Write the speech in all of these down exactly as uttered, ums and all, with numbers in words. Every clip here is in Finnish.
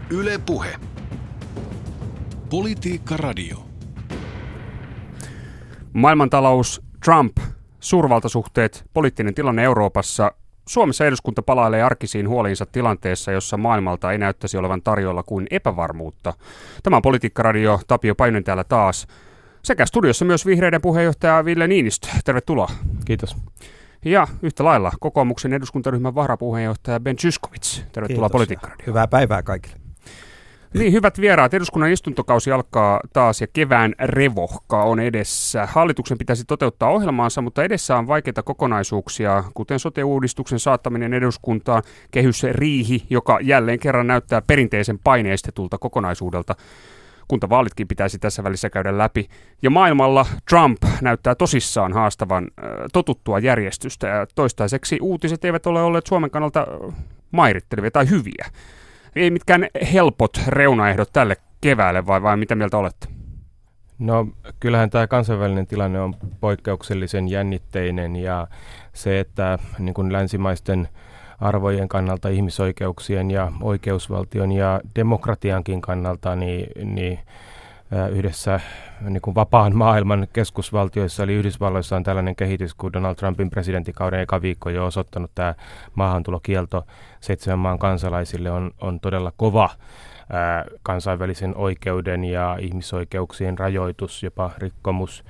Yle Puhe. Politiikka Radio. Maailmantalous, Trump, suurvaltasuhteet, poliittinen tilanne Euroopassa. Suomessa eduskunta palailee arkisiin huoliinsa tilanteessa, jossa maailmalta ei näyttäisi olevan tarjolla kuin epävarmuutta. Tämä on Politiikka Radio, Tapio Pajunen täällä taas. Sekä studiossa myös vihreiden puheenjohtaja Ville Niinistö. Tervetuloa. Kiitos. Ja yhtä lailla kokoomuksen eduskuntaryhmän varapuheenjohtaja Ben Zyskowicz. Tervetuloa Politiikka Radio. Hyvää päivää kaikille. Niin, hyvät vieraat. Eduskunnan istuntokausi alkaa taas ja kevään revohka on edessä. Hallituksen pitäisi toteuttaa ohjelmaansa, mutta edessä on vaikeita kokonaisuuksia, kuten sote-uudistuksen saattaminen eduskuntaan, kehysriihi, joka jälleen kerran näyttää perinteisen paineistetulta kokonaisuudelta. Kuntavaalitkin pitäisi tässä välissä käydä läpi. Ja maailmalla Trump näyttää tosissaan haastavan äh, totuttua järjestystä. Ja toistaiseksi uutiset eivät ole olleet Suomen kannalta äh, mairittelevia tai hyviä. Ei mitkään helpot reunaehdot tälle keväälle, vai, vai mitä mieltä olette? No kyllähän tämä kansainvälinen tilanne on poikkeuksellisen jännitteinen ja se, että niin kuin länsimaisten arvojen kannalta, ihmisoikeuksien ja oikeusvaltion ja demokratiankin kannalta, niin, niin yhdessä niin kuin vapaan maailman keskusvaltioissa, eli Yhdysvalloissa on tällainen kehitys, kun Donald Trumpin presidenttikauden eka viikko jo osoittanut tämä maahantulokielto seitsemän maan kansalaisille on, on todella kova ää, kansainvälisen oikeuden ja ihmisoikeuksien rajoitus, jopa rikkomus.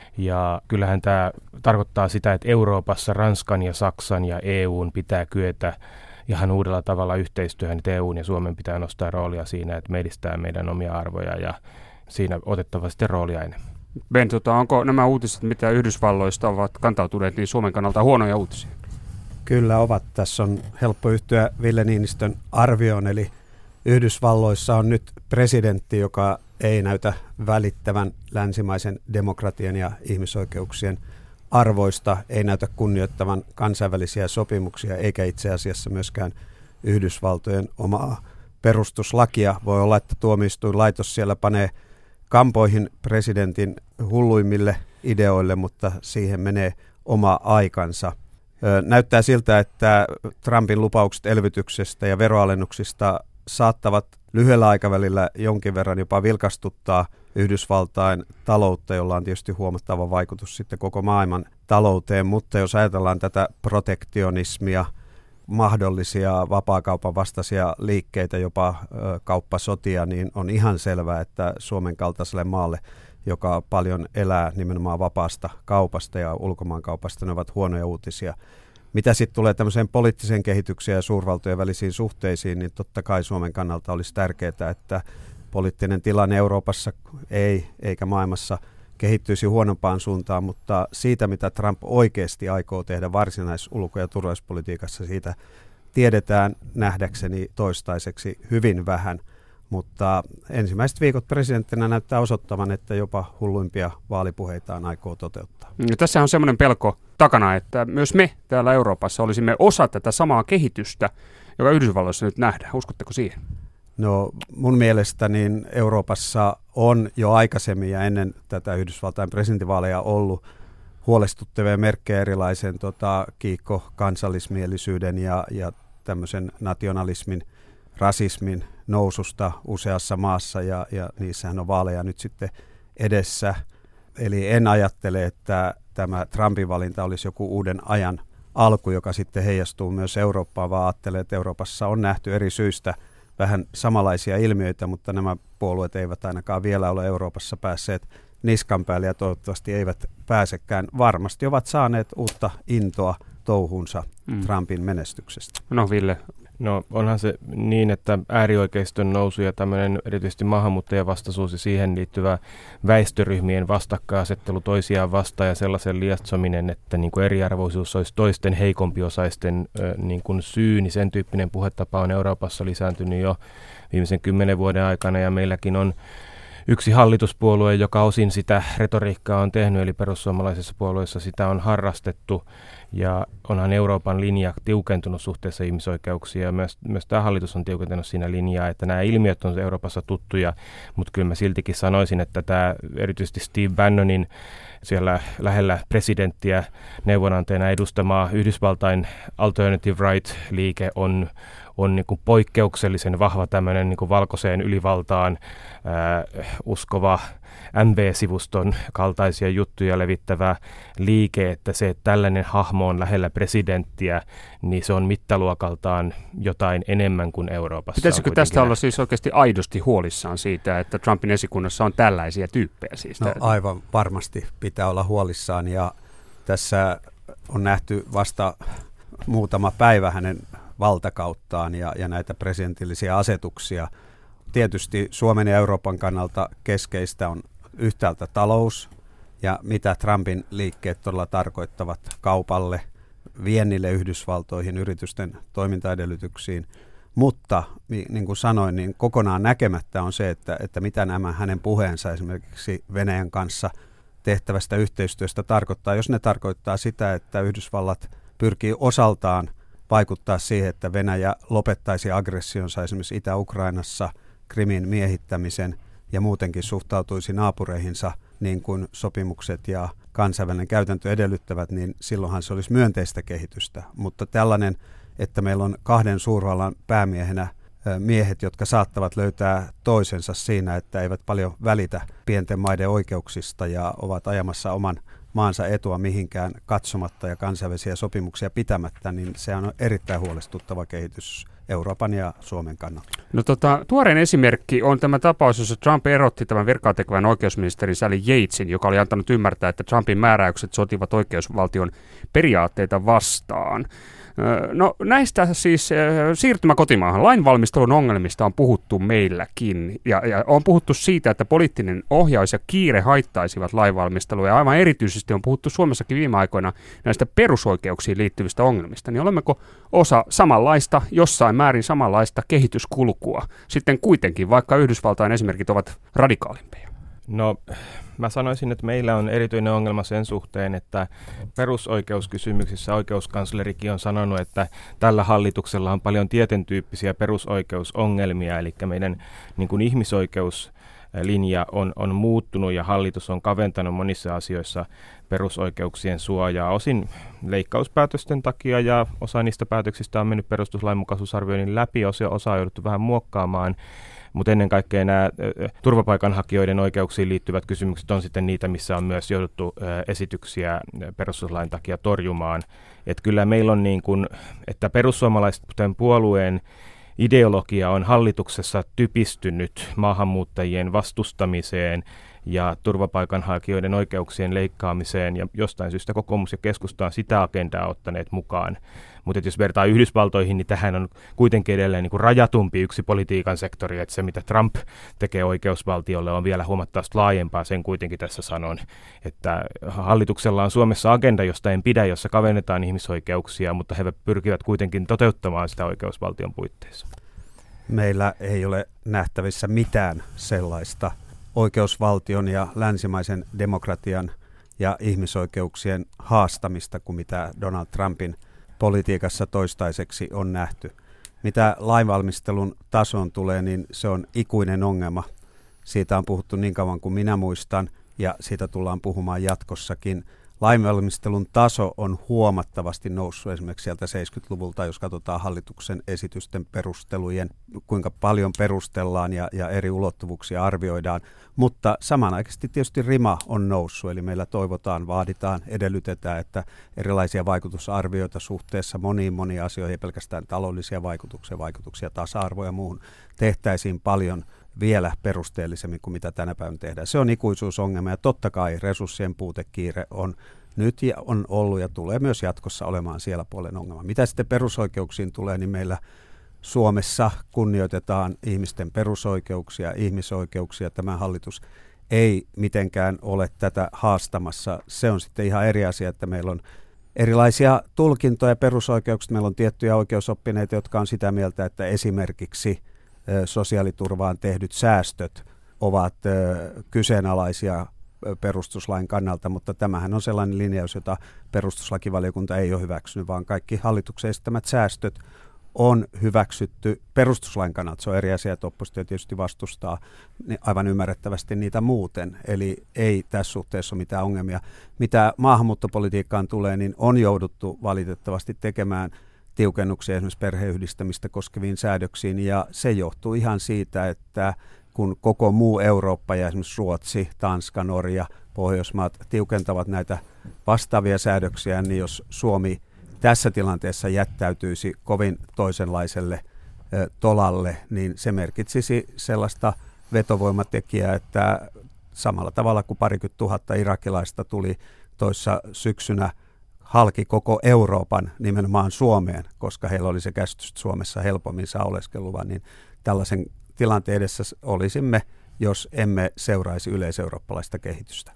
Ja kyllähän tämä tarkoittaa sitä, että Euroopassa Ranskan ja Saksan ja E U:n pitää kyetä ihan uudella tavalla yhteistyöhön, että E U:n ja Suomen pitää nostaa roolia siinä, että me edistää meidän omia arvoja ja siinä otettava sitten roolia enemmän. Ben, tota, onko nämä uutiset, mitä Yhdysvalloista ovat kantautuneet, niin Suomen kannalta huonoja uutisia? Kyllä ovat. Tässä on helppo yhtyä Ville Niinistön arvioon, eli Yhdysvalloissa on nyt presidentti, joka ei näytä välittävän länsimaisen demokratian ja ihmisoikeuksien arvoista, ei näytä kunnioittavan kansainvälisiä sopimuksia, eikä itse asiassa myöskään Yhdysvaltojen omaa perustuslakia. Voi olla, että tuomioistuinlaitos siellä panee kampoihin presidentin hulluimmille ideoille, mutta siihen menee oma aikansa. Näyttää siltä, että Trumpin lupaukset elvytyksestä ja veroalennuksista saattavat lyhyellä aikavälillä jonkin verran jopa vilkastuttaa Yhdysvaltain taloutta, jolla on tietysti huomattava vaikutus sitten koko maailman talouteen, mutta jos ajatellaan tätä protektionismia, mahdollisia vapaakaupan vastaisia liikkeitä, jopa ö, kauppasotia, niin on ihan selvää, että Suomen kaltaiselle maalle, joka paljon elää nimenomaan vapaasta kaupasta ja ulkomaankaupasta, ne ovat huonoja uutisia. Mitä sitten tulee tämmöiseen poliittiseen kehitykseen ja suurvaltojen välisiin suhteisiin, niin totta kai Suomen kannalta olisi tärkeää, että poliittinen tilanne Euroopassa ei eikä maailmassa kehittyisi huonompaan suuntaan, mutta siitä, mitä Trump oikeasti aikoo tehdä varsinais- ulko- ja turvallisuuspolitiikassa, siitä tiedetään nähdäkseni toistaiseksi hyvin vähän, mutta ensimmäiset viikot presidenttinä näyttää osoittavan, että jopa hulluimpia vaalipuheitaan aikoo toteuttaa. Ja tässä on semmoinen pelko takana, että myös me täällä Euroopassa olisimme osa tätä samaa kehitystä, joka Yhdysvalloissa nyt nähdään. Uskotteko siihen? No mun mielestä niin Euroopassa on jo aikaisemmin ja ennen tätä Yhdysvaltain presidentinvaaleja ollut huolestuttavia merkkejä erilaisen tota, kiikko-kansallismielisyyden ja, ja tämmöisen nationalismin, rasismin noususta useassa maassa ja, ja niissähän on vaaleja nyt sitten edessä. Eli en ajattele, että tämä Trumpin valinta olisi joku uuden ajan alku, joka sitten heijastuu myös Eurooppaan, vaan ajattelen, että Euroopassa on nähty eri syistä vähän samanlaisia ilmiöitä, mutta nämä puolueet eivät ainakaan vielä ole Euroopassa päässeet niskan päälle ja toivottavasti eivät pääsekään. Varmasti ovat saaneet uutta intoa touhuunsa mm. Trumpin menestyksestä. No Ville. No onhan se niin, että äärioikeiston nousu ja tämmöinen erityisesti maahanmuuttajavastaisuus ja siihen liittyvä väestöryhmien vastakkainasettelu toisiaan vastaan ja sellaisen lietsominen, että niin kuin eriarvoisuus olisi toisten heikompiosaisten niin kuin syy, niin sen tyyppinen puhetapa on Euroopassa lisääntynyt jo viimeisen kymmenen vuoden aikana ja meilläkin on yksi hallituspuolue, joka osin sitä retoriikkaa on tehnyt, eli perussuomalaisessa puolueessa sitä on harrastettu, ja onhan Euroopan linja tiukentunut suhteessa ihmisoikeuksia, ja myös, myös tämä hallitus on tiukentunut siinä linjaa, että nämä ilmiöt on Euroopassa tuttuja, mutta kyllä mä siltikin sanoisin, että tämä erityisesti Steve Bannonin siellä lähellä presidenttiä neuvonantajana edustamaa Yhdysvaltain Alternative Right-liike on on niin kuin poikkeuksellisen vahva tämmöinen niin kuin valkoiseen ylivaltaan ää, uskova M V-sivuston kaltaisia juttuja levittävä liike, että se, että tällainen hahmo on lähellä presidenttiä, niin se on mittaluokaltaan jotain enemmän kuin Euroopassa. Pitäisikö tästä olla siis oikeasti aidosti huolissaan siitä, että Trumpin esikunnassa on tällaisia tyyppejä? Siis no aivan varmasti pitää olla huolissaan, ja tässä on nähty vasta muutama päivä hänen valtakauttaan ja, ja näitä presidentillisiä asetuksia. Tietysti Suomen ja Euroopan kannalta keskeistä on yhtäältä talous ja mitä Trumpin liikkeet todella tarkoittavat kaupalle, viennille Yhdysvaltoihin, yritysten toimintaedellytyksiin. Mutta niin kuin sanoin, niin kokonaan näkemättä on se, että, että mitä nämä hänen puheensa esimerkiksi Venäjän kanssa tehtävästä yhteistyöstä tarkoittaa. Jos ne tarkoittaa sitä, että Yhdysvallat pyrkii osaltaan vaikuttaa siihen, että Venäjä lopettaisi aggressionsa esimerkiksi Itä-Ukrainassa, Krimin miehittämisen ja muutenkin suhtautuisi naapureihinsa niin kuin sopimukset ja kansainvälinen käytäntö edellyttävät, niin silloinhan se olisi myönteistä kehitystä. Mutta tällainen, että meillä on kahden suurvallan päämiehenä miehet, jotka saattavat löytää toisensa siinä, että eivät paljon välitä pienten maiden oikeuksista ja ovat ajamassa oman maansa etua mihinkään katsomatta ja kansainvälisiä sopimuksia pitämättä, niin se on erittäin huolestuttava kehitys Euroopan ja Suomen kannalta. No tota, tuoreen esimerkki on tämä tapaus, jossa Trump erotti tämän virkaa tekevän oikeusministerin Sally Yatesin, joka oli antanut ymmärtää, että Trumpin määräykset sotivat oikeusvaltion periaatteita vastaan. No näistä siis siirtymä kotimaahan. Lainvalmistelun ongelmista on puhuttu meilläkin ja, ja on puhuttu siitä, että poliittinen ohjaus ja kiire haittaisivat lainvalmistelua ja aivan erityisesti on puhuttu Suomessakin viime aikoina näistä perusoikeuksiin liittyvistä ongelmista. Niin olemmeko osa samanlaista, jossain määrin samanlaista kehityskulkua sitten kuitenkin, vaikka Yhdysvaltain esimerkit ovat radikaalimpia? No mä sanoisin, että meillä on erityinen ongelma sen suhteen, että perusoikeuskysymyksissä oikeuskanslerikin on sanonut, että tällä hallituksella on paljon tietyn tyyppisiä perusoikeusongelmia, eli meidän niin kuin ihmisoikeuslinja on, on muuttunut ja hallitus on kaventanut monissa asioissa perusoikeuksien suojaa, osin leikkauspäätösten takia ja osa niistä päätöksistä on mennyt perustuslainmukaisuusarvioinnin läpi, osa, osa on jouduttu vähän muokkaamaan. Mutta ennen kaikkea nämä turvapaikanhakijoiden oikeuksiin liittyvät kysymykset on sitten niitä, missä on myös jouduttu esityksiä perustuslain takia torjumaan. Että kyllä meillä on niin kuin, että perussuomalaisten puolueen ideologia on hallituksessa typistynyt maahanmuuttajien vastustamiseen ja turvapaikanhakijoiden oikeuksien leikkaamiseen, ja jostain syystä kokoomus ja keskusta on sitä agendaa ottaneet mukaan. Mutta jos vertaa Yhdysvaltoihin, niin tähän on kuitenkin edelleen niin kuin rajatumpi yksi politiikan sektori, että se mitä Trump tekee oikeusvaltiolle on vielä huomattavasti laajempaa, sen kuitenkin tässä sanon, että hallituksella on Suomessa agenda, josta en pidä, jossa kavennetaan ihmisoikeuksia, mutta he pyrkivät kuitenkin toteuttamaan sitä oikeusvaltion puitteissa. Meillä ei ole nähtävissä mitään sellaista oikeusvaltion ja länsimaisen demokratian ja ihmisoikeuksien haastamista kuin mitä Donald Trumpin politiikassa toistaiseksi on nähty. Mitä lainvalmistelun tasoon tulee, niin se on ikuinen ongelma. Siitä on puhuttu niin kauan kuin minä muistan ja siitä tullaan puhumaan jatkossakin. Lainvalmistelun taso on huomattavasti noussut esimerkiksi sieltä seitsemänkymmentäluvulta, jos katsotaan hallituksen esitysten perustelujen, kuinka paljon perustellaan ja, ja eri ulottuvuuksia arvioidaan. Mutta samanaikaisesti tietysti rima on noussut, eli meillä toivotaan, vaaditaan, edellytetään, että erilaisia vaikutusarvioita suhteessa moniin moniin asioihin, ei pelkästään taloudellisia vaikutuksia, vaikutuksia tasa-arvoa ja muuhun, tehtäisiin paljon vielä perusteellisemmin kuin mitä tänä päivänä tehdään. Se on ikuisuusongelma ja totta kai resurssien puutekiire on nyt ja on ollut ja tulee myös jatkossa olemaan siellä puolen ongelma. Mitä sitten perusoikeuksiin tulee, niin meillä Suomessa kunnioitetaan ihmisten perusoikeuksia, ihmisoikeuksia. Tämä hallitus ei mitenkään ole tätä haastamassa. Se on sitten ihan eri asia, että meillä on erilaisia tulkintoja perusoikeuksista. Meillä on tiettyjä oikeusoppineita, jotka on sitä mieltä, että esimerkiksi sosiaaliturvaan tehdyt säästöt ovat kyseenalaisia perustuslain kannalta, mutta tämähän on sellainen linjaus, jota perustuslakivaliokunta ei ole hyväksynyt, vaan kaikki hallituksen esittämät säästöt on hyväksytty perustuslain kannalta. Se on eri asia, että oppositio tietysti vastustaa aivan ymmärrettävästi niitä muuten, eli ei tässä suhteessa ole mitään ongelmia. Mitä maahanmuuttopolitiikkaan tulee, niin on jouduttu valitettavasti tekemään tiukennuksia esimerkiksi perheyhdistämistä koskeviin säädöksiin, ja se johtuu ihan siitä, että kun koko muu Eurooppa ja esimerkiksi Ruotsi, Tanska, Norja, Pohjoismaat tiukentavat näitä vastaavia säädöksiä, niin jos Suomi tässä tilanteessa jättäytyisi kovin toisenlaiselle ö, tolalle, niin se merkitsisi sellaista vetovoimatekijää, että samalla tavalla kuin parikymmentä tuhatta irakilaista tuli toissa syksynä halki koko Euroopan nimenomaan Suomeen, koska heillä oli se käsitys, että Suomessa helpommin saa oleskeluvan, niin tällaisen tilanteen edessä olisimme, jos emme seuraisi yleiseurooppalaista kehitystä.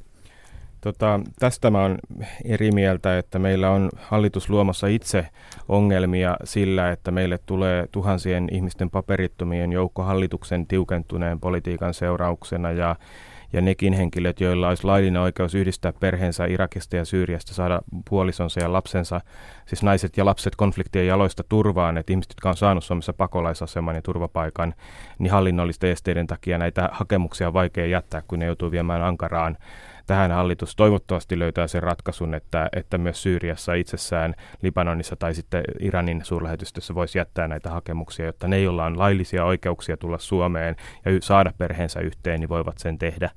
Tota, tästä mä oon eri mieltä, että meillä on hallitus luomassa itse ongelmia sillä, että meille tulee tuhansien ihmisten paperittomien joukko hallituksen tiukentuneen politiikan seurauksena, ja Ja nekin henkilöt, joilla olisi laillinen oikeus yhdistää perheensä Irakista ja Syyriasta, saada puolisonsa ja lapsensa, siis naiset ja lapset konfliktien jaloista turvaan, että ihmiset, jotka on saanut Suomessa pakolaisaseman ja turvapaikan, niin hallinnollisten esteiden takia näitä hakemuksia on vaikea jättää, kun ne joutuu viemään Ankaraan. Tähän hallitus toivottavasti löytää sen ratkaisun, että, että myös Syyriassa itsessään, Libanonissa tai sitten Iranin suurlähetystössä voisi jättää näitä hakemuksia, jotta ne, joilla on laillisia oikeuksia tulla Suomeen ja saada perheensä yhteen, niin voivat sen tehdä.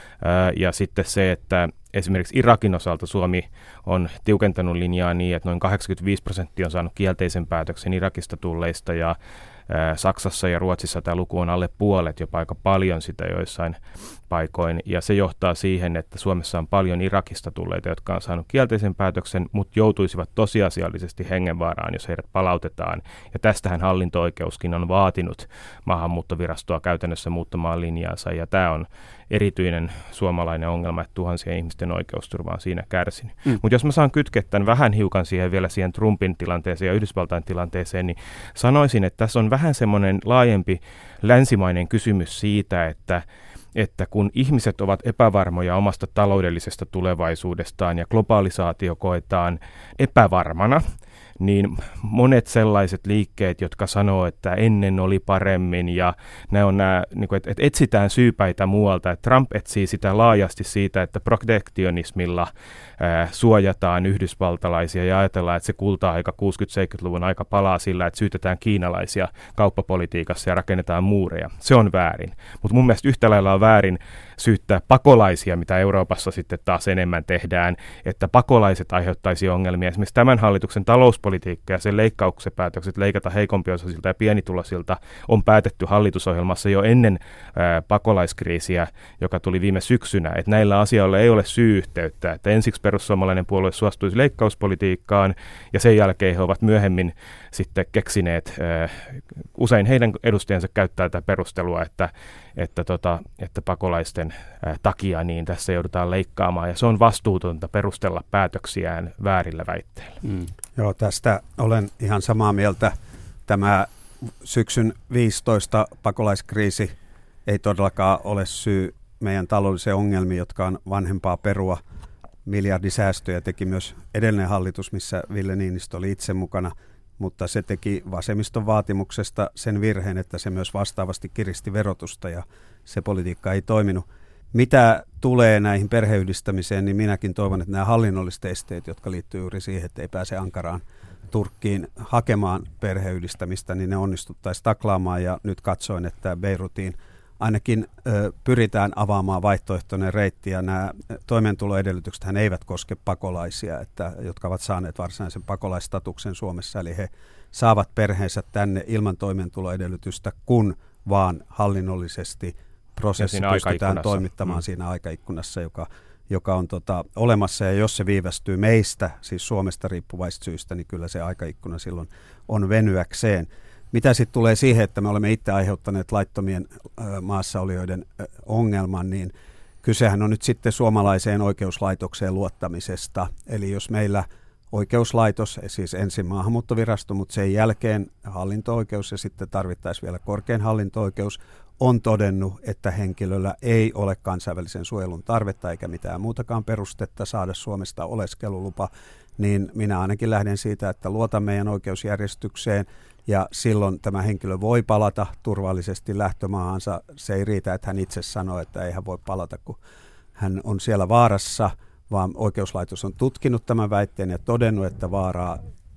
Ja sitten se, että esimerkiksi Irakin osalta Suomi on tiukentanut linjaa niin, että noin kahdeksankymmentäviisi prosenttia on saanut kielteisen päätöksen Irakista tulleista, ja Saksassa ja Ruotsissa tämä luku on alle puolet, jopa aika paljon sitä joissain paikoin, ja se johtaa siihen, että Suomessa on paljon Irakista tulleita, jotka on saanut kielteisen päätöksen, mutta joutuisivat tosiasiallisesti hengenvaaraan, jos heidät palautetaan, ja tästähän hallinto-oikeuskin on vaatinut maahanmuuttovirastoa käytännössä muuttamaan linjaansa, ja tämä on erityinen suomalainen ongelma, että tuhansien ihmisten oikeusturva on siinä kärsinyt. Mm. Mutta jos mä saan kytkeä tämän vähän hiukan siihen vielä siihen Trumpin tilanteeseen ja Yhdysvaltain tilanteeseen, niin sanoisin, että tässä on vähän semmoinen laajempi länsimainen kysymys siitä, että että kun ihmiset ovat epävarmoja omasta taloudellisesta tulevaisuudestaan ja globalisaatio koetaan epävarmana, niin monet sellaiset liikkeet, jotka sanoo, että ennen oli paremmin, ja nämä on nämä, niin kuin, että etsitään syypäitä muualta, että Trump etsii sitä laajasti siitä, että protektionismilla ää, suojataan yhdysvaltalaisia ja ajatellaan, että se kulta-aika kuusikymmentä-seitsemänkymmentäluvun aika palaa sillä, että syytetään kiinalaisia kauppapolitiikassa ja rakennetaan muureja. Se on väärin, mutta mun mielestä yhtä lailla on väärin syyttää pakolaisia, mitä Euroopassa sitten taas enemmän tehdään, että pakolaiset aiheuttaisi ongelmia. Esimerkiksi tämän hallituksen talouspolitiikka ja sen leikkauksen päätökset leikata heikompiosasilta ja pienituloisilta on päätetty hallitusohjelmassa jo ennen ää, pakolaiskriisiä, joka tuli viime syksynä. Että näillä asioilla ei ole syy-yhteyttä. Että ensiksi perussuomalainen puolue suostuisi leikkauspolitiikkaan, ja sen jälkeen he ovat myöhemmin sitten keksineet, ää, usein heidän edustajansa käyttää tätä perustelua, että, että, tota, että pakolaisten ää, takia niin tässä joudutaan leikkaamaan, ja se on vastuutonta perustella päätöksiään väärillä väitteillä. Mm. Joo, tästä olen ihan samaa mieltä. Tämä syksyn viisitoista pakolaiskriisi ei todellakaan ole syy meidän taloudelliseen ongelmiin, jotka on vanhempaa perua. Miljardisäästöjä teki myös edellinen hallitus, missä Ville Niinistö oli itse mukana, mutta se teki vasemmiston vaatimuksesta sen virheen, että se myös vastaavasti kiristi verotusta, ja se politiikka ei toiminut. Mitä tulee näihin perheyhdistämiseen, niin minäkin toivon, että nämä hallinnolliset esteet, jotka liittyy juuri siihen, että ei pääse Ankaraan, Turkkiin hakemaan perheyhdistämistä, niin ne onnistuttaisiin taklaamaan, ja nyt katsoin, että Beirutiin ainakin ö, pyritään avaamaan vaihtoehtoinen reitti, ja nämä toimeentuloedellytyksethän eivät koske pakolaisia, että, jotka ovat saaneet varsinaisen pakolaistatuksen Suomessa, eli he saavat perheensä tänne ilman toimeentuloedellytystä, kun vaan hallinnollisesti prosessi pystytään toimittamaan mm. siinä aikaikkunassa, joka, joka on tota, olemassa, ja jos se viivästyy meistä, siis Suomesta riippuvaisista syistä, niin kyllä se aikaikkuna silloin on venyäkseen. Mitä sitten tulee siihen, että me olemme itse aiheuttaneet laittomien ö, maassaolijoiden ö, ongelman, niin kysehän on nyt sitten suomalaiseen oikeuslaitokseen luottamisesta. Eli jos meillä oikeuslaitos, siis ensin maahanmuuttovirasto, mutta sen jälkeen hallinto-oikeus ja sitten tarvittaisiin vielä korkein hallinto-oikeus, on todennut, että henkilöllä ei ole kansainvälisen suojelun tarvetta eikä mitään muutakaan perustetta saada Suomesta oleskelulupa, niin minä ainakin lähden siitä, että luotan meidän oikeusjärjestykseen, ja silloin tämä henkilö voi palata turvallisesti lähtömaahansa. Se ei riitä, että hän itse sanoo, että ei hän voi palata, kun hän on siellä vaarassa, vaan oikeuslaitos on tutkinut tämän väitteen ja todennut, että vaaraa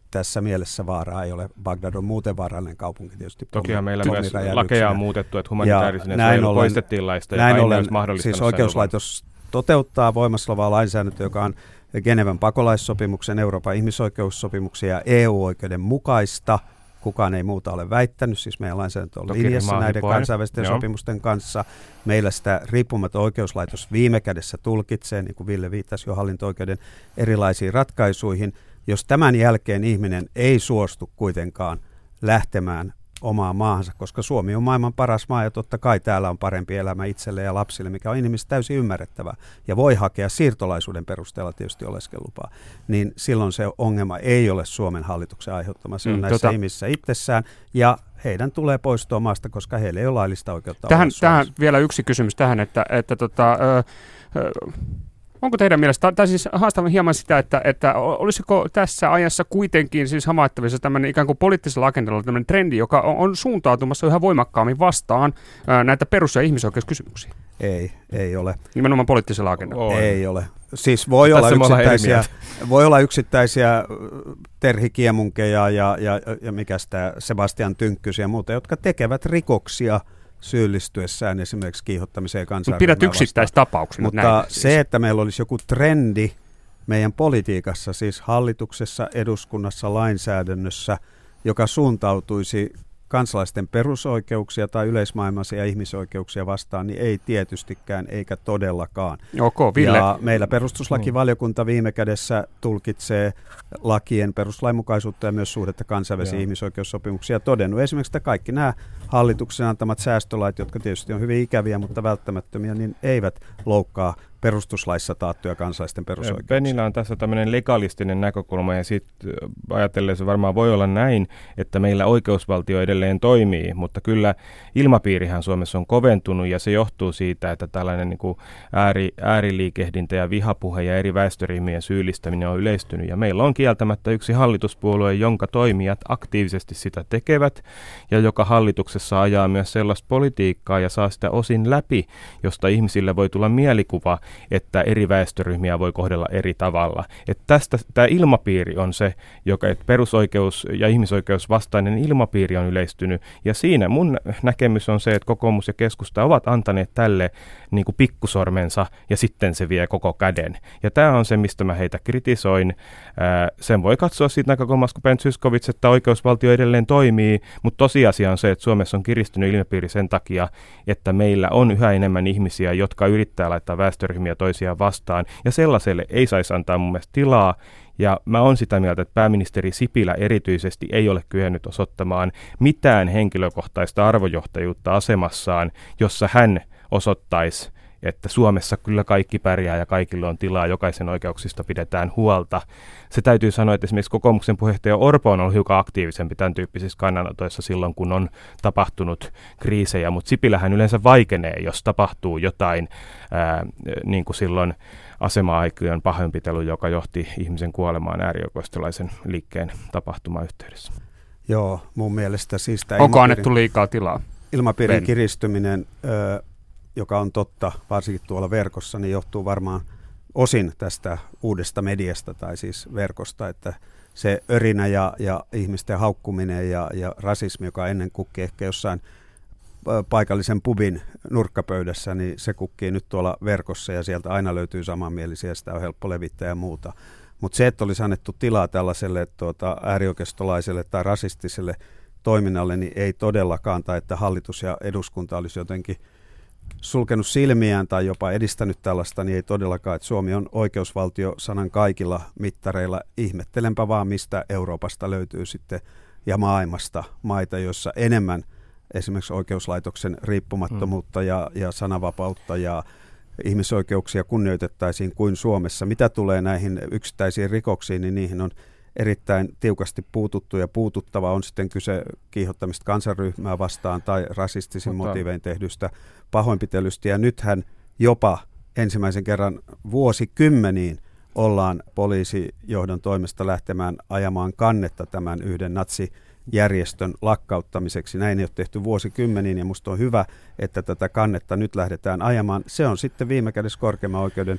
tässä mielessä vaaraa ei ole. Bagdad on muuten vaarallinen kaupunki tietysti. Tokihan meillä myös lakeja on muutettu, että humanitaarinen suojelu poistettiin laista ja näin aina ollen, olisi mahdollistanut siis oikeuslaitos toteuttaa voimassa olevaa lainsäädäntöä, joka on Geneven pakolaissopimuksen, Euroopan ihmisoikeussopimuksen ja E U-oikeuden mukaista. Kukaan ei muuta ole väittänyt, siis meidän lainsäädäntö on linjassa näiden kansainvälisten Joo. sopimusten kanssa. Meillä sitä riippumaton oikeuslaitos viime kädessä tulkitsee, niin kuin Ville viittasi jo hallinto-oikeuden erilaisiin ratkaisuihin. Jos tämän jälkeen ihminen ei suostu kuitenkaan lähtemään omaan maahansa, koska Suomi on maailman paras maa ja totta kai täällä on parempi elämä itselle ja lapsille, mikä on inhimillisesti täysin ymmärrettävää ja voi hakea siirtolaisuuden perusteella tietysti oleskelupaa, niin silloin se ongelma ei ole Suomen hallituksen aiheuttama, se on mm, näissä tota... ihmisissä itsessään ja heidän tulee poistua maasta, koska heillä ei ole laillista oikeutta tähän, olla tähän vielä yksi kysymys tähän, että, että tota, ö, ö, onko teidän mielestä, tai siis haastamme hieman sitä, että, että olisiko tässä ajassa kuitenkin siis havaittavissa tämmöinen ikään kuin poliittisella agendalla tämmöinen trendi, joka on, on suuntautumassa yhä voimakkaammin vastaan ää, näitä perus- ja ihmisoikeuskysymyksiä? Ei, ei ole. Nimenomaan poliittisella agendalla? On. Ei ole. Siis voi olla, yksittäisiä, voi olla yksittäisiä Terhi Kiemunkeja ja, ja, ja mikä sitä Sebastian Tynkkysiä ja muuta, jotka tekevät rikoksia syyllistyessään esimerkiksi kiihottamiseen ja kansainväliseen. Pidät yksittäistapauksia. Mutta näin, se, siis. että meillä olisi joku trendi meidän politiikassa, siis hallituksessa, eduskunnassa, lainsäädännössä, joka suuntautuisi kansalaisten perusoikeuksia tai yleismaailmallisia ihmisoikeuksia vastaan, niin ei tietystikään eikä todellakaan. Okay, Ville. Ja meillä perustuslakivaliokunta viime kädessä tulkitsee lakien perustuslainmukaisuutta ja myös suhdetta kansainvälisiin ihmisoikeussopimuksia todennut. Esimerkiksi että kaikki nämä hallituksen antamat säästölait, jotka tietysti on hyvin ikäviä, mutta välttämättömiä, niin eivät loukkaa perustuslaissa taattuja kansalaisten perusoikeuksia. Benillä on tässä tämmöinen legalistinen näkökulma ja sitten ajatellen se varmaan voi olla näin, että meillä oikeusvaltio edelleen toimii, mutta kyllä ilmapiirihän Suomessa on koventunut ja se johtuu siitä, että tällainen niin kuin ääri, ääriliikehdintä ja vihapuhe ja eri väestöryhmien syyllistäminen on yleistynyt ja meillä on kieltämättä yksi hallituspuolue, jonka toimijat aktiivisesti sitä tekevät ja joka hallituksessa ajaa myös sellaista politiikkaa ja saa sitä osin läpi, josta ihmisille voi tulla mielikuva, että eri väestöryhmiä voi kohdella eri tavalla. Että tästä tämä ilmapiiri on se, joka että perusoikeus- ja ihmisoikeusvastainen ilmapiiri on yleistynyt. Ja siinä mun näkemys on se, että kokoomus ja keskusta ovat antaneet tälle niin kuin pikkusormensa ja sitten se vie koko käden. Ja tämä on se, mistä mä heitä kritisoin. Ää, sen voi katsoa siitä näkökulmasta, kun Ben Zyskowicz, että oikeusvaltio edelleen toimii, mutta tosiasia on se, että Suomessa on kiristynyt ilmapiiri sen takia, että meillä on yhä enemmän ihmisiä, jotka yrittää laittaa väestöryhmiä toisiaan vastaan, ja sellaiselle ei saisi antaa mun mielestä tilaa, ja mä oon sitä mieltä, että pääministeri Sipilä erityisesti ei ole kyennyt osoittamaan mitään henkilökohtaista arvojohtajuutta asemassaan, jossa hän osoittaisi, että Suomessa kyllä kaikki pärjää ja kaikille on tilaa, jokaisen oikeuksista pidetään huolta. Se täytyy sanoa, että esimerkiksi kokoomuksen puheenjohtaja Orpo on ollut hiukan aktiivisempi tämän tyyppisissä kannanotoissa silloin, kun on tapahtunut kriisejä, mutta Sipilähän yleensä vaikenee, jos tapahtuu jotain, ää, niin kuin silloin asema-aikojen pahoinpitelu, joka johti ihmisen kuolemaan äärioikeistolaisen liikkeen tapahtumayhteydessä. Joo, mun mielestä siis tämä Onko annettu liikaa tilaa? Ilmapiirin ben. kiristyminen, ö, joka on totta, varsinkin tuolla verkossa, niin johtuu varmaan osin tästä uudesta mediasta tai siis verkosta, että se örinä ja, ja ihmisten haukkuminen ja, ja rasismi, joka ennen kukki ehkä jossain paikallisen pubin nurkkapöydässä, niin se kukkii nyt tuolla verkossa ja sieltä aina löytyy samanmielisiä, sitä on helppo levittää ja muuta. Mutta se, että olisi annettu tilaa tällaiselle tuota, äärioikeistolaiselle tai rasistiselle toiminnalle, niin ei todellakaan, tai että hallitus ja eduskunta olisi jotenkin sulkenut silmiään tai jopa edistänyt tällaista, niin ei todellakaan, että Suomi on oikeusvaltio sanan kaikilla mittareilla. Ihmettelenpä vaan, mistä Euroopasta löytyy sitten ja maailmasta maita, joissa enemmän esimerkiksi oikeuslaitoksen riippumattomuutta mm. ja, ja sananvapautta ja ihmisoikeuksia kunnioitettaisiin kuin Suomessa. Mitä tulee näihin yksittäisiin rikoksiin, niin niihin on erittäin tiukasti puututtu ja puututtava on sitten kyse kiihottamista kansanryhmää vastaan tai rasistisin Mutta... motiivein tehdystä pahoinpitelystä. Ja nythän jopa ensimmäisen kerran vuosikymmeniin ollaan poliisijohdon toimesta lähtemään ajamaan kannetta tämän yhden natsijärjestön lakkauttamiseksi. Näin ei ole tehty vuosikymmeniin ja musta on hyvä, että tätä kannetta nyt lähdetään ajamaan. Se on sitten viime kädessä korkeimman oikeuden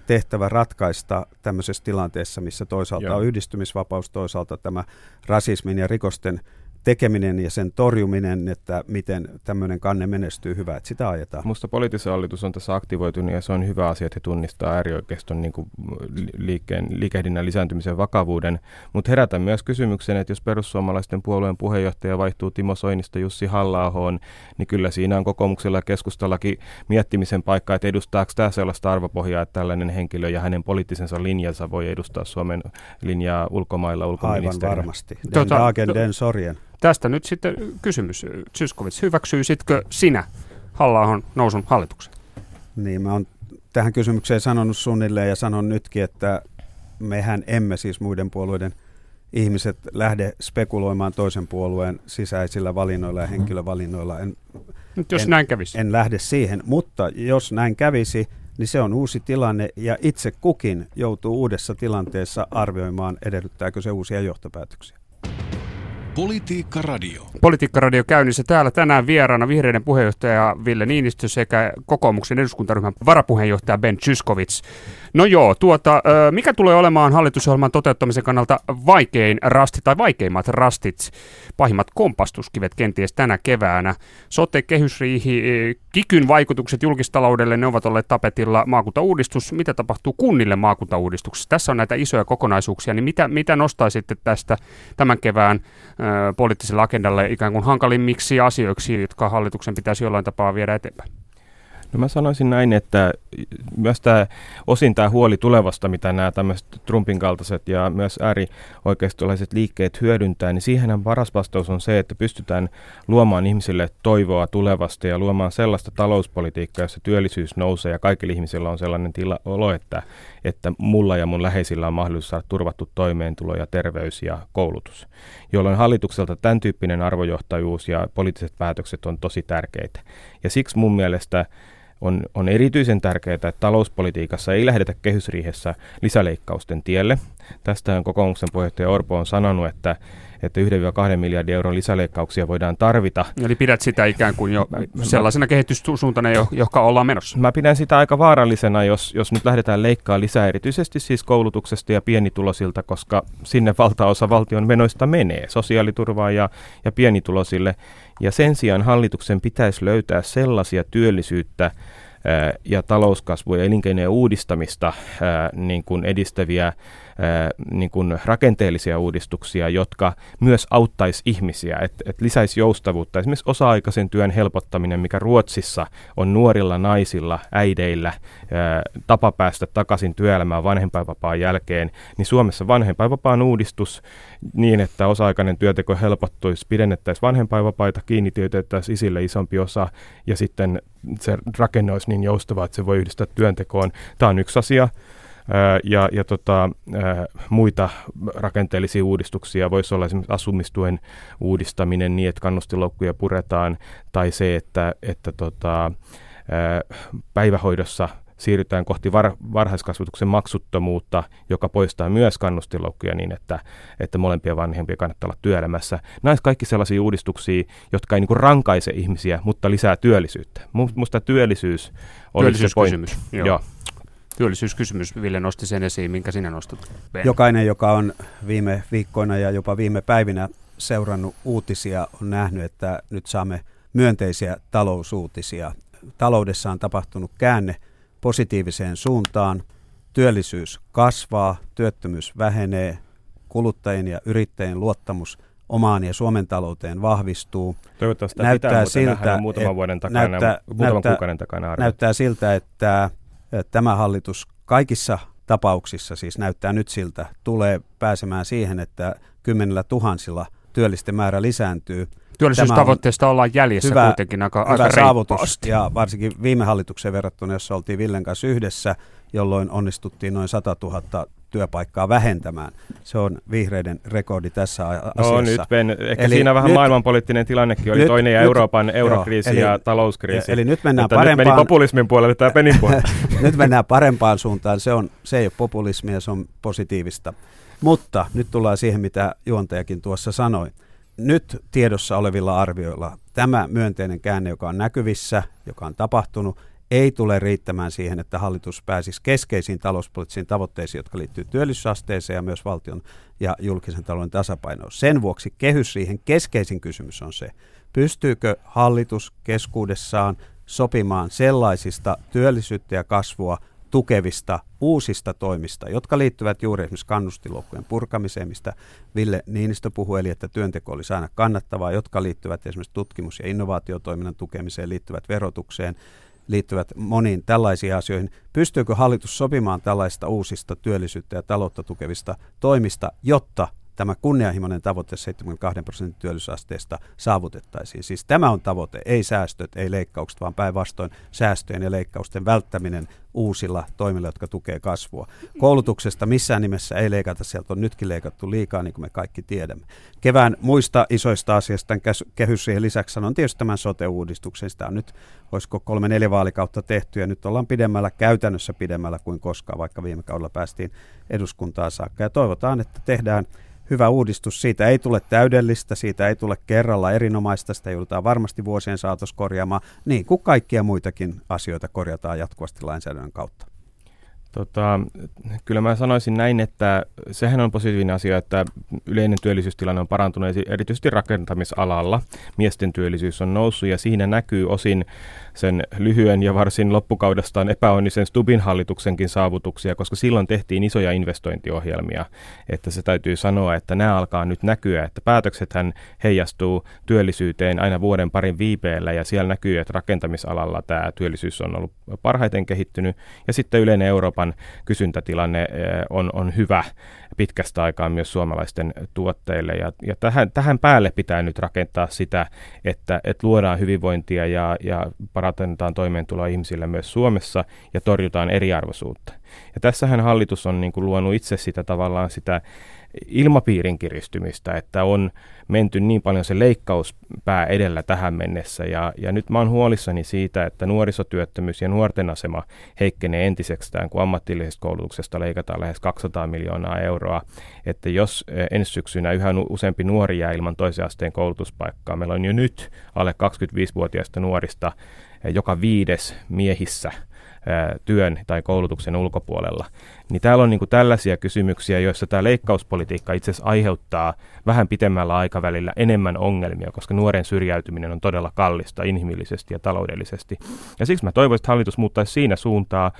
tehtävä ratkaista tämmöisessä tilanteessa, missä toisaalta Joo. on yhdistymisvapaus, toisaalta tämä rasismin ja rikosten tekeminen ja sen torjuminen, että miten tämmöinen kanne menestyy, hyvä, että sitä ajetaan. Minusta poliittinen hallitus on tässä aktivoitunut ja se on hyvä asia, että he tunnistaa äärioikeiston niin kuin liikkeen, liikehdinnän lisääntymisen vakavuuden, mutta herätän myös kysymyksen, että jos perussuomalaisten puolueen puheenjohtaja vaihtuu Timo Soinista Jussi Halla-ahoon, niin kyllä siinä on kokoomuksella ja keskustallakin miettimisen paikka, että edustaako tämä sellaista arvopohjaa, että tällainen henkilö ja hänen poliittisensa linjansa voi edustaa Suomen linjaa ulkomailla ulkoministerinä. Aivan varmasti. Den tota, dagen, den sorgen. Tästä nyt sitten kysymys. Zyskowicz, hyväksyisitkö sinä Halla-ahon nousun hallituksen? Niin, mä oon tähän kysymykseen sanonut suunnilleen ja sanon nytkin, että mehän emme siis muiden puolueiden ihmiset lähde spekuloimaan toisen puolueen sisäisillä valinnoilla ja henkilövalinnoilla. En, nyt jos en, näin kävisi. En lähde siihen, mutta jos näin kävisi, niin se on uusi tilanne ja itse kukin joutuu uudessa tilanteessa arvioimaan, edellyttääkö se uusia johtopäätöksiä. Politiikka Radio. Politiikka Radio käynnissä täällä tänään vieraana vihreiden puheenjohtaja Ville Niinistö sekä kokoomuksen eduskuntaryhmän varapuheenjohtaja Ben Zyskowicz. No joo, tuota, mikä tulee olemaan hallitusohjelman toteuttamisen kannalta vaikein rasti tai vaikeimmat rastit, pahimmat kompastuskivet kenties tänä keväänä? Sote, kehysriihi, kikyn vaikutukset julkistaloudelle, ne ovat olleet tapetilla. Maakuntauudistus, mitä tapahtuu kunnille maakuntauudistuksessa? Tässä on näitä isoja kokonaisuuksia, niin mitä, mitä nostaisitte tästä tämän kevään ö, poliittisella agendalle ikään kuin hankalimmiksi asioiksi, jotka hallituksen pitäisi jollain tapaa viedä eteenpäin? No mä sanoisin näin, että myös tämä, osin tämä huoli tulevasta, mitä nämä tämmöiset Trumpin kaltaiset ja myös äärioikeistolaiset liikkeet hyödyntää, niin siihenhän paras vastaus on se, että pystytään luomaan ihmisille toivoa tulevasta ja luomaan sellaista talouspolitiikkaa, jossa työllisyys nousee ja kaikilla ihmisillä on sellainen tila, olo, että, että mulla ja mun läheisillä on mahdollisuus saada turvattu toimeentulo ja terveys ja koulutus, jolloin hallitukselta tämän tyyppinen arvojohtajuus ja poliittiset päätökset on tosi tärkeitä. Ja siksi mun mielestä On, on erityisen tärkeää, että talouspolitiikassa ei lähdetä kehysriihessä lisäleikkausten tielle. Tästähän kokoomuksen puheenjohtaja Orpo on sanonut, että, että yhden kahden miljardin euron lisäleikkauksia voidaan tarvita. Eli pidät sitä ikään kuin jo sellaisena kehityssuuntana, joka ollaan menossa? Mä pidän sitä aika vaarallisena, jos, jos nyt lähdetään leikkaa lisää, erityisesti siis koulutuksesta ja pienitulosilta, koska sinne valtaosa valtion menoista menee, sosiaaliturvaan ja, ja pienitulosille. Ja sen sijaan hallituksen pitäisi löytää sellaisia työllisyyttä ää, ja talouskasvua ja elinkeinojen uudistamista ää, niin kuin edistäviä ää, niin kuin rakenteellisia uudistuksia, jotka myös auttaisi ihmisiä, että et lisäisi joustavuutta. Esimerkiksi osa-aikaisen työn helpottaminen, mikä Ruotsissa on nuorilla naisilla, äideillä ää, tapa päästä takaisin työelämään vanhempainvapaan jälkeen, niin Suomessa vanhempainvapaan uudistus niin, että osa-aikainen työteko helpottuisi, pidennettäisiin vanhempainvapaita, kiinnityötettäisiin isille isompi osa ja sitten se rakenne olisi niin joustava, että se voi yhdistää työntekoon. Tämä on yksi asia. Ja, ja tota, muita rakenteellisia uudistuksia voisi olla esimerkiksi asumistuen uudistaminen niin, että kannustinloukkuja puretaan, tai se, että, että tota, päivähoidossa siirrytään kohti var, varhaiskasvatuksen maksuttomuutta, joka poistaa myös kannustinloukkuja niin, että, että molempia vanhempia kannattaa olla työelämässä. Nämä ovat kaikki sellaisia uudistuksia, jotka ei niin kuin rankaise ihmisiä, mutta lisää työllisyyttä. Minusta työllisyys on se pointti. Joo. Joo. Työllisyyskysymys, Ville nosti sen esiin, minkä sinä nostat? Ben. Jokainen, joka on viime viikkoina ja jopa viime päivinä seurannut uutisia, on nähnyt, että nyt saamme myönteisiä talousuutisia. Taloudessa on tapahtunut käänne positiiviseen suuntaan. Työllisyys kasvaa, työttömyys vähenee, kuluttajien ja yrittäjien luottamus omaan ja Suomen talouteen vahvistuu. Toivottavasti näyttää siltä, muutaman vuoden takana, näyttää, muutaman näyttää, kuukauden takana näyttää siltä, että tämä hallitus kaikissa tapauksissa siis näyttää nyt siltä, tulee pääsemään siihen, että kymmenillä tuhansilla työllisten määrä lisääntyy. Työllisyystavoitteesta ollaan jäljessä hyvä, kuitenkin aika, hyvä aika saavutus, ja varsinkin viime hallitukseen verrattuna, jossa oltiin Villen kanssa yhdessä, jolloin onnistuttiin noin sata tuhatta työpaikkaa vähentämään. Se on vihreiden rekordi tässä asiassa. No nyt, Ben, ehkä eli siinä vähän nyt, maailmanpoliittinen tilannekin oli nyt, toinen ja nyt, Euroopan eurokriisi joo, ja eli, talouskriisi. Eli nyt mennään Mutta parempaan. Nyt meni populismin puolelle tai Benin puolelle. Nyt mennään parempaan suuntaan. Se, on, se ei ole populismia, se on positiivista. Mutta nyt tullaan siihen, mitä juontajakin tuossa sanoi. Nyt tiedossa olevilla arvioilla tämä myönteinen käänne, joka on näkyvissä, joka on tapahtunut, ei tule riittämään siihen, että hallitus pääsisi keskeisiin talouspoliittisiin tavoitteisiin, jotka liittyy työllisyysasteeseen ja myös valtion ja julkisen talouden tasapainoon. Sen vuoksi kehysriihen keskeisin kysymys on se, pystyykö hallitus keskuudessaan sopimaan sellaisista työllisyyttä ja kasvua tukevista uusista toimista, jotka liittyvät juuri esimerkiksi kannustinloukkujen purkamiseen, mistä Ville Niinistö puhui, eli että työnteko olisi aina kannattavaa, jotka liittyvät esimerkiksi tutkimus- ja innovaatiotoiminnan tukemiseen, liittyvät verotukseen, liittyvät moniin tällaisiin asioihin. Pystyykö hallitus sopimaan tällaista uusista työllisyyttä ja taloutta tukevista toimista, jotta tämä kunnianhimoinen tavoite seitsemänkymmentäkaksi prosentin työllisyysasteesta saavutettaisiin? Siis tämä on tavoite, ei säästöt, ei leikkaukset, vaan päinvastoin säästöjen ja leikkausten välttäminen uusilla toimilla, jotka tukee kasvua. Koulutuksesta missään nimessä ei leikata, sieltä on nytkin leikattu liikaa, niin kuin me kaikki tiedämme. Kevään muista isoista asioista kehysriihen lisäksi sanon tietysti tämän sote-uudistuksen. Sitä on nyt, olisiko kolme neljä vaalikautta tehty, ja nyt ollaan pidemmällä, käytännössä pidemmällä kuin koskaan, vaikka viime kaudella päästiin eduskuntaan saakka. Ja toivotaan, että tehdään hyvä uudistus. Siitä ei tule täydellistä, siitä ei tule kerralla erinomaista, sitä joudutaan varmasti vuosien saatossa korjaamaan, niin kuin kaikkia muitakin asioita korjataan jatkuvasti lainsäädännön kautta. Tota, kyllä mä sanoisin näin, että sehän on positiivinen asia, että yleinen työllisyystilanne on parantunut erityisesti rakentamisalalla. Miesten työllisyys on noussut ja siinä näkyy osin sen lyhyen ja varsin loppukaudestaan epäonnisen Stubbin hallituksenkin saavutuksia, koska silloin tehtiin isoja investointiohjelmia. Että se täytyy sanoa, että nämä alkaa nyt näkyä, että päätöksethän heijastuu työllisyyteen aina vuoden parin viipeellä ja siellä näkyy, että rakentamisalalla tämä työllisyys on ollut parhaiten kehittynyt ja sitten yleinen Euroopan kysyntätilanne on, on hyvä pitkästä aikaa myös suomalaisten tuotteille. Ja, ja tähän, tähän päälle pitää nyt rakentaa sitä, että, että luodaan hyvinvointia ja, ja parannetaan toimeentuloa ihmisille myös Suomessa ja torjutaan eriarvoisuutta. Ja tässähän hallitus on niin kuin luonut itse sitä tavallaan sitä ilmapiirin kiristymistä, että on menty niin paljon se leikkauspää edellä tähän mennessä. Ja, ja nyt mä oon huolissani siitä, että nuorisotyöttömyys ja nuorten asema heikkenee entisekseen, kun ammatillisesta koulutuksesta leikataan lähes kaksisataa miljoonaa euroa. Että jos ensi syksynä yhä useampi nuori jää ilman toisen asteen koulutuspaikkaa, meillä on jo nyt alle kaksikymmentäviisivuotiaista nuorista joka viides miehissä työn tai koulutuksen ulkopuolella, niin täällä on niin kuin tällaisia kysymyksiä, joissa tämä leikkauspolitiikka itse asiassa aiheuttaa vähän pitemmällä aikavälillä enemmän ongelmia, koska nuoren syrjäytyminen on todella kallista inhimillisesti ja taloudellisesti. Ja siksi mä toivoisin, että hallitus muuttaisi siinä suuntaa,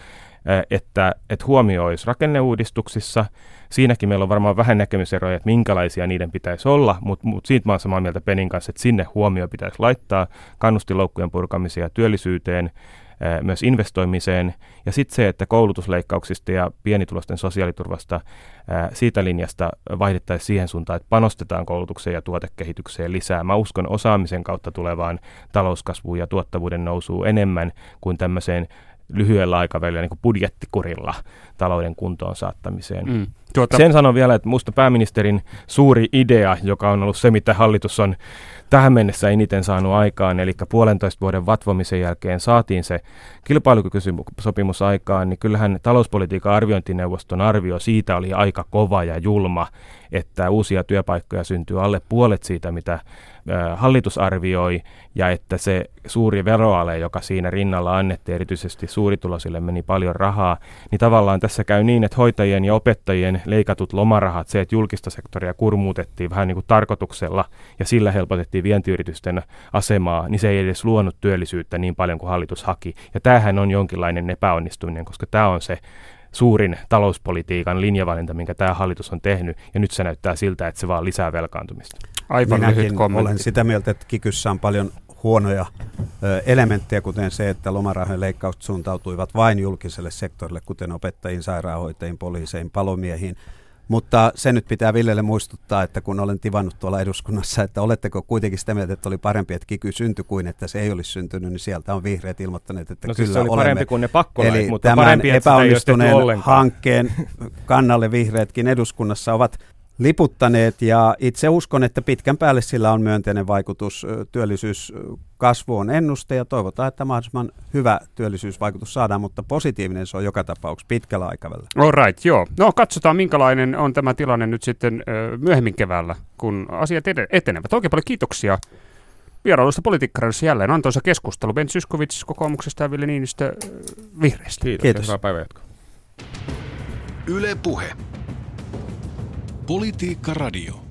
että, että huomioisi rakenneuudistuksissa. Siinäkin meillä on varmaan vähän näkemyseroja, että minkälaisia niiden pitäisi olla, mutta, mutta siitä mä olen samaa mieltä Penin kanssa, että sinne huomio pitäisi laittaa kannustinloukkujen purkamiseen ja työllisyyteen, myös investoimiseen, ja sitten se, että koulutusleikkauksista ja pienituloisten sosiaaliturvasta siitä linjasta vaihdettaisiin siihen suuntaan, että panostetaan koulutukseen ja tuotekehitykseen lisää. Mä uskon osaamisen kautta tulevaan talouskasvuun ja tuottavuuden nousuun enemmän kuin tämmöiseen lyhyellä aikavälillä niin kuin budjettikurilla talouden kuntoon saattamiseen. Mm. Tuota... Sen sanon vielä, että minusta pääministerin suuri idea, joka on ollut se, mitä hallitus on tähän mennessä eniten saanut aikaan, eli puolentoista vuoden vatvomisen jälkeen saatiin se kilpailukykysopimus aikaan, niin kyllähän talouspolitiikan arviointineuvoston arvio siitä oli aika kova ja julma, että uusia työpaikkoja syntyy alle puolet siitä, mitä hallitus arvioi, ja että se suuri veroale, joka siinä rinnalla annettiin, erityisesti suurituloisille meni paljon rahaa, niin tavallaan tässä käy niin, että hoitajien ja opettajien leikatut lomarahat, se, että julkista sektoria kurmuutettiin vähän niin kuin tarkoituksella, ja sillä helpotettiin vientiyritysten asemaa, niin se ei edes luonut työllisyyttä niin paljon kuin hallitus haki. Ja tämähän on jonkinlainen epäonnistuminen, koska tämä on se suurin talouspolitiikan linjavalinta, minkä tämä hallitus on tehnyt, ja nyt se näyttää siltä, että se vaan lisää velkaantumista. Aivan lyhyt kommentti. Olen sitä mieltä, että kikyssä on paljon huonoja ö, elementtejä, kuten se, että lomarahojen leikkaukset suuntautuivat vain julkiselle sektorille, kuten opettajiin, sairaanhoitajiin, poliiseihin, palomiehiin. Mutta se nyt pitää Villelle muistuttaa, että kun olen tivannut tuolla eduskunnassa, että oletteko kuitenkin sitä mieltä, että oli parempi, että kiky syntyi kuin että se ei olisi syntynyt, niin sieltä on vihreät ilmoittaneet, että no kyllä siis se oli olemme. Parempi kuin ne pakkolait, Eli mutta tämän parempi, epäonnistuneen hankkeen kannalle vihreätkin eduskunnassa ovat liputtaneet, ja itse uskon, että pitkän päälle sillä on myönteinen vaikutus. Työllisyyskasvu on ennuste, ja toivotaan, että mahdollisimman hyvä työllisyysvaikutus saadaan, mutta positiivinen se on joka tapauksessa pitkällä aikavälillä. All right, joo. No katsotaan, minkälainen on tämä tilanne nyt sitten ö, myöhemmin keväällä, kun asiat etenevät. Oikein paljon kiitoksia Vierailusta Politiikka-radiossa jälleen antoisa keskustelu. Ben Zyskowicz kokoomuksesta ja Ville Niinistö vihreistä. Kiitos. Kiitos. Hyvää päivänjatkoa. Yle Puhe. Politiikka Radio.